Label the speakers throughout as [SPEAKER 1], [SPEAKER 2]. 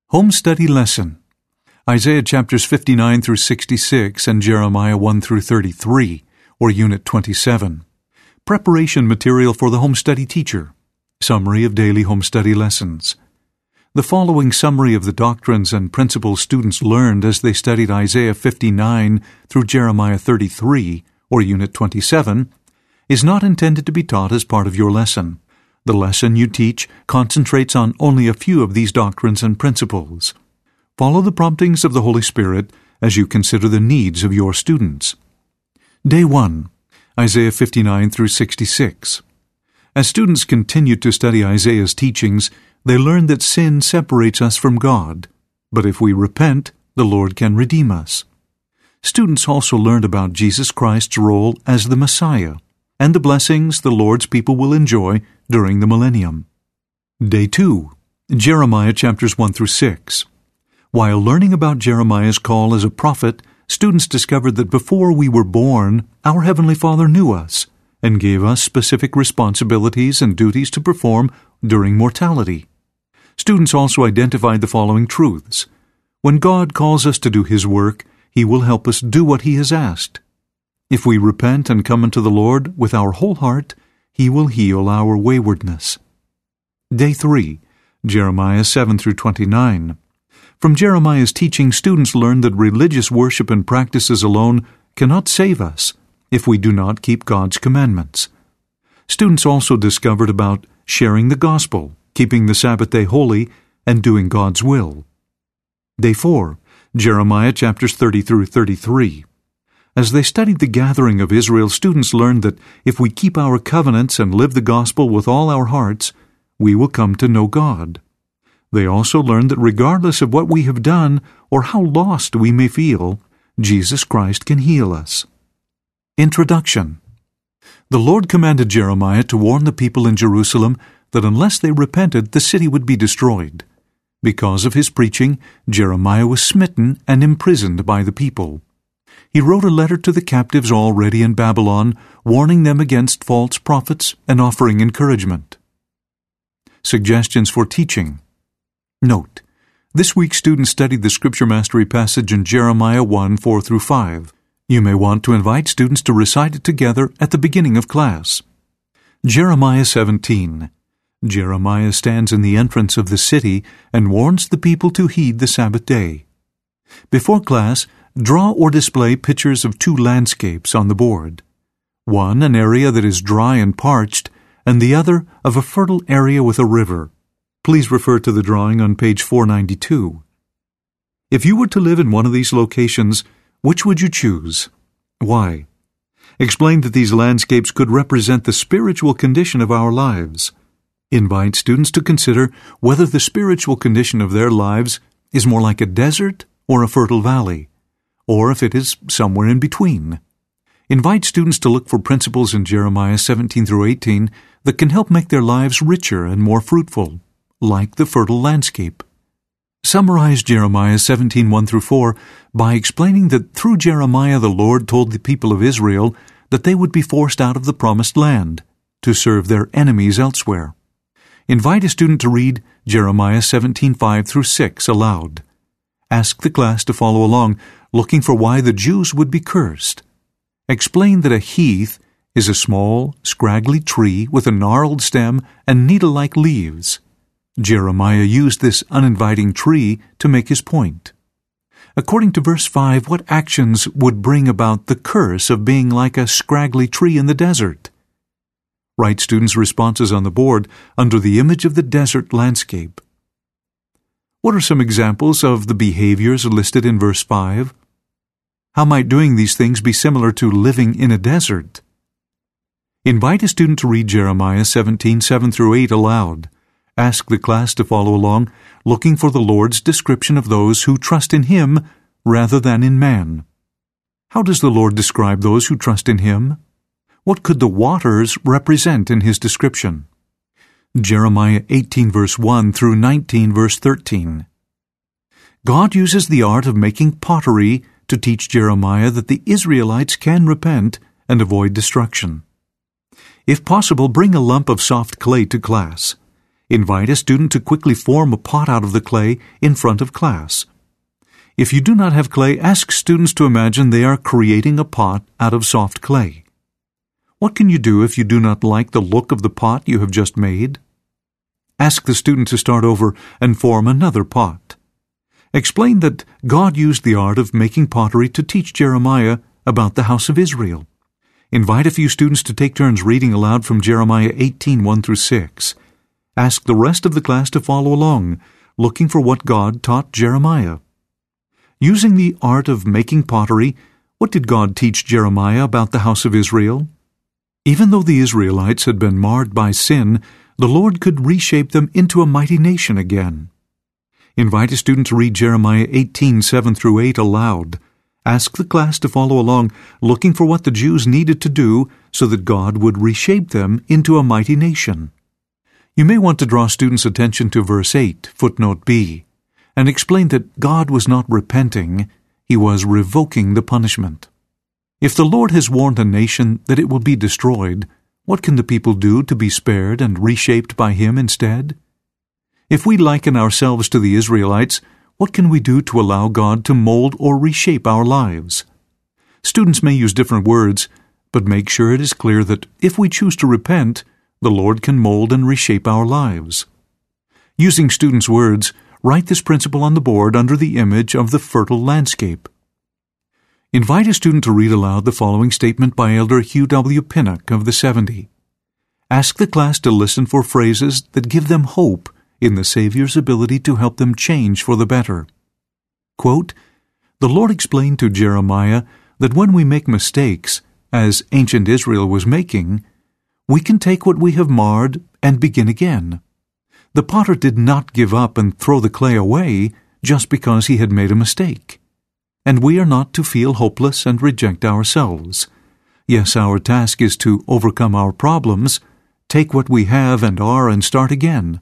[SPEAKER 1] Home Study Lesson. Isaiah chapters 59 through 66 and Jeremiah 1 through 33, or Unit 27. Preparation material for the home study teacher. Summary of daily home study lessons. The following summary of the doctrines and principles students learned as they studied Isaiah 59 through Jeremiah 33, or Unit 27, is not intended to be taught as part of your lesson. The lesson you teach concentrates on only a few of these doctrines and principles. Follow the promptings of the Holy Spirit as you consider the needs of your students. Day 1. Isaiah 59 through 66. As students continued to study Isaiah's teachings, they learned that sin separates us from God, but if we repent, the Lord can redeem us. Students also learned about Jesus Christ's role as the Messiah, and the blessings the Lord's people will enjoy during the millennium. Day 2. Jeremiah chapters 1 through 6. While learning about Jeremiah's call as a prophet, students discovered that before we were born, our Heavenly Father knew us and gave us specific responsibilities and duties to perform during mortality. Students also identified the following truths. When God calls us to do His work, He will help us do what He has asked. If we repent and come unto the Lord with our whole heart, He will heal our waywardness. Day 3. Jeremiah 7 through 29. From Jeremiah's teaching, students learned that religious worship and practices alone cannot save us if we do not keep God's commandments. Students also discovered about sharing the gospel, keeping the Sabbath day holy, and doing God's will. Day 4. Jeremiah chapters 30 through 33. As they studied the gathering of Israel, students learned that if we keep our covenants and live the gospel with all our hearts, we will come to know God. They also learned that regardless of what we have done or how lost we may feel, Jesus Christ can heal us. Introduction. The Lord commanded Jeremiah to warn the people in Jerusalem that unless they repented, the city would be destroyed. Because of his preaching, Jeremiah was smitten and imprisoned by the people. He wrote a letter to the captives already in Babylon, warning them against false prophets and offering encouragement. Suggestions for teaching. Note: this week students studied the Scripture Mastery passage in Jeremiah 1, 4 through 5. You may want to invite students to recite it together at the beginning of class. Jeremiah 17. Jeremiah stands in the entrance of the city and warns the people to heed the Sabbath day. Before class, draw or display pictures of two landscapes on the board. One, an area that is dry and parched, and the other of a fertile area with a river. Please refer to the drawing on page 492. If you were to live in one of these locations, which would you choose? Why? Explain that these landscapes could represent the spiritual condition of our lives. Invite students to consider whether the spiritual condition of their lives is more like a desert or a fertile valley, or if it is somewhere in between. Invite students to look for principles in Jeremiah 17 through 18 that can help make their lives richer and more fruitful, like the fertile landscape. Summarize Jeremiah 17, 1 through 4 by explaining that through Jeremiah the Lord told the people of Israel that they would be forced out of the promised land to serve their enemies elsewhere. Invite a student to read Jeremiah 17, 5 through 6 aloud. Ask the class to follow along, looking for why the Jews would be cursed. Explain that a heath is a small, scraggly tree with a gnarled stem and needle-like leaves. Jeremiah used this uninviting tree to make his point. According to verse 5, what actions would bring about the curse of being like a scraggly tree in the desert? Write students' responses on the board under the image of the desert landscape. What are some examples of the behaviors listed in verse 5? How might doing these things be similar to living in a desert? Invite a student to read Jeremiah 17, 7 through 8 aloud. Ask the class to follow along, looking for the Lord's description of those who trust in Him rather than in man. How does the Lord describe those who trust in Him? What could the waters represent in His description? Jeremiah 18 verse 1 through 19 verse 13. God uses the art of making pottery to teach Jeremiah that the Israelites can repent and avoid destruction. If possible, bring a lump of soft clay to class. Invite a student to quickly form a pot out of the clay in front of class. If you do not have clay, ask students to imagine they are creating a pot out of soft clay. What can you do if you do not like the look of the pot you have just made? Ask the student to start over and form another pot. Explain that God used the art of making pottery to teach Jeremiah about the house of Israel. Invite a few students to take turns reading aloud from Jeremiah 18:1-6. Ask the rest of the class to follow along, looking for what God taught Jeremiah. Using the art of making pottery, what did God teach Jeremiah about the house of Israel? Even though the Israelites had been marred by sin, the Lord could reshape them into a mighty nation again. Invite a student to read Jeremiah 18:7-8 aloud. Ask the class to follow along, looking for what the Jews needed to do so that God would reshape them into a mighty nation. You may want to draw students' attention to verse 8, footnote B, and explain that God was not repenting, He was revoking the punishment. If the Lord has warned a nation that it will be destroyed, what can the people do to be spared and reshaped by Him instead? If we liken ourselves to the Israelites, what can we do to allow God to mold or reshape our lives? Students may use different words, but make sure it is clear that if we choose to repent, the Lord can mold and reshape our lives. Using students' words, write this principle on the board under the image of the fertile landscape. Invite a student to read aloud the following statement by Elder Hugh W. Pinnock of the 70. Ask the class to listen for phrases that give them hope in the Savior's ability to help them change for the better. Quote, "The Lord explained to Jeremiah that when we make mistakes, as ancient Israel was making, we can take what we have marred and begin again. The potter did not give up and throw the clay away just because he had made a mistake. And we are not to feel hopeless and reject ourselves. Yes, our task is to overcome our problems, take what we have and are, and start again.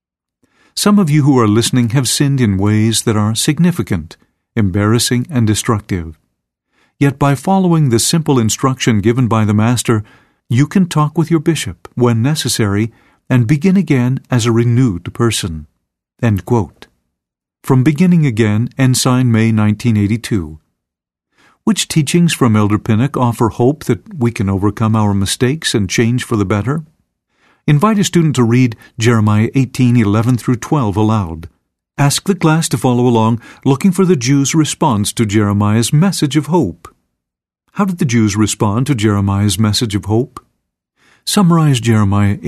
[SPEAKER 1] Some of you who are listening have sinned in ways that are significant, embarrassing, and destructive. Yet by following the simple instruction given by the Master, you can talk with your bishop when necessary and begin again as a renewed person." End quote. From Beginning Again, Ensign, May 1982. Which teachings from Elder Pinnock offer hope that we can overcome our mistakes and change for the better? Invite a student to read Jeremiah 18:11-12 aloud. Ask the class to follow along, looking for the Jews' response to Jeremiah's message of hope. How did the Jews respond to Jeremiah's message of hope? Summarize Jeremiah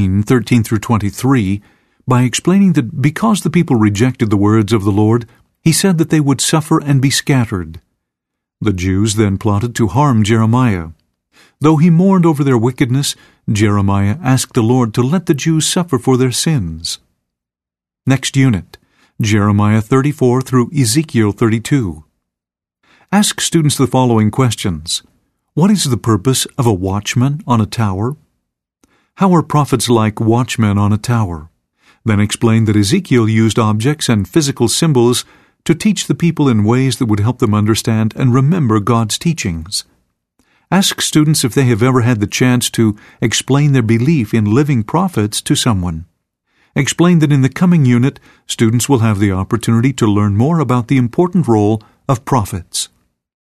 [SPEAKER 1] 18:13-23 by explaining that because the people rejected the words of the Lord, He said that they would suffer and be scattered. The Jews then plotted to harm Jeremiah. Though he mourned over their wickedness, Jeremiah asked the Lord to let the Jews suffer for their sins. Next unit, Jeremiah 34-Ezekiel 32. Ask students the following questions. What is the purpose of a watchman on a tower? How are prophets like watchmen on a tower? Then explain that Ezekiel used objects and physical symbols to teach the people in ways that would help them understand and remember God's teachings. Ask students if they have ever had the chance to explain their belief in living prophets to someone. Explain that in the coming unit, students will have the opportunity to learn more about the important role of prophets.